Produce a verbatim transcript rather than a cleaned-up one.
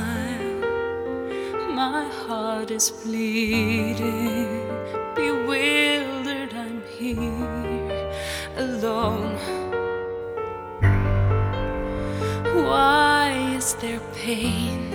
smile. My heart is bleeding, bewildered. I'm here alone. Why is there pain